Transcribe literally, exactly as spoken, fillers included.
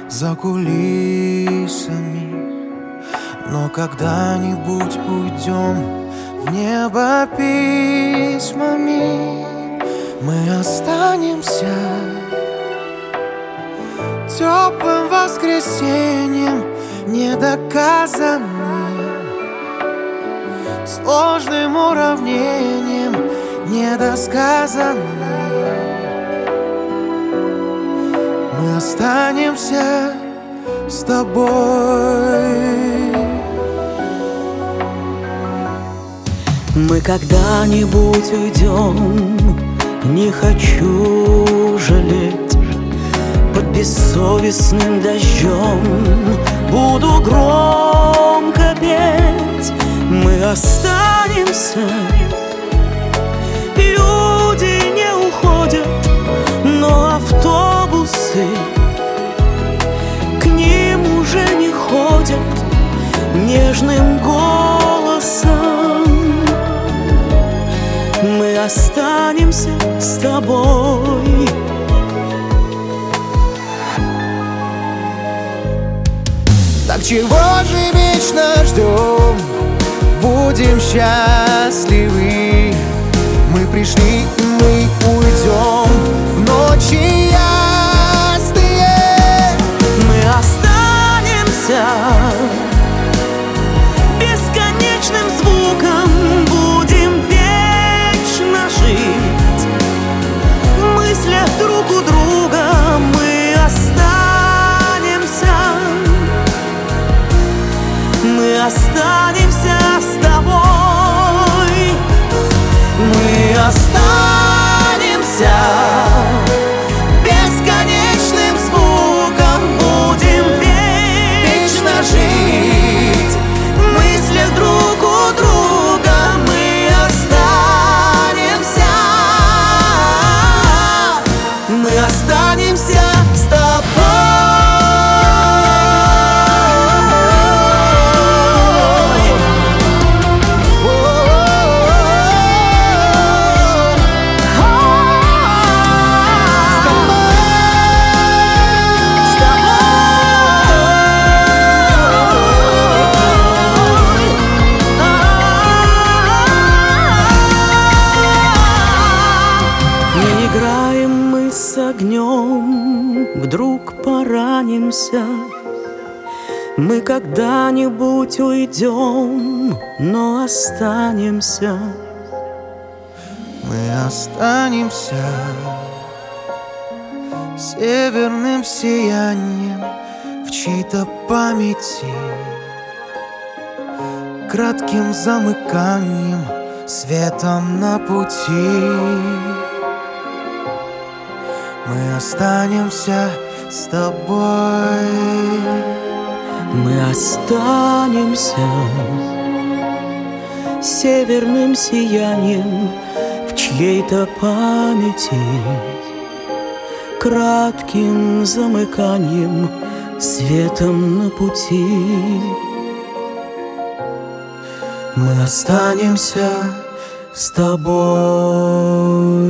за кулисами. Но когда-нибудь уйдем в небо письмами. Мы останемся теплым воскресеньем, недоказанным, сложным уравнением, недосказанным. Мы останемся с тобой. Мы когда-нибудь уйдем, не хочу жалеть. Под бессовестным дождем буду громко петь. Мы останемся, люди не уходят, но автобусы к ним уже не ходят нежным голосом. Мы останемся с тобой. Так чего же вечно ждем? Будем счастливы. Мы пришли, и мы уйдем в ночи ясные. Мы останемся бесконечным звуком, будем вечно жить в мыслях друг у друга. Мы останемся, мы останемся с тобой. Мы останемся бесконечным звуком, будем вечно жить в мыслях друг у друга. Мы останемся, мы останемся с тобой. Играем мы с огнем, вдруг поранимся. Мы когда-нибудь уйдем, но останемся. Мы останемся северным сиянием в чьей-то памяти, кратким замыканием, светом на пути. Мы останемся с тобой. Мы останемся северным сиянием в чьей-то памяти, кратким замыканием, светом на пути. Мы останемся с тобой.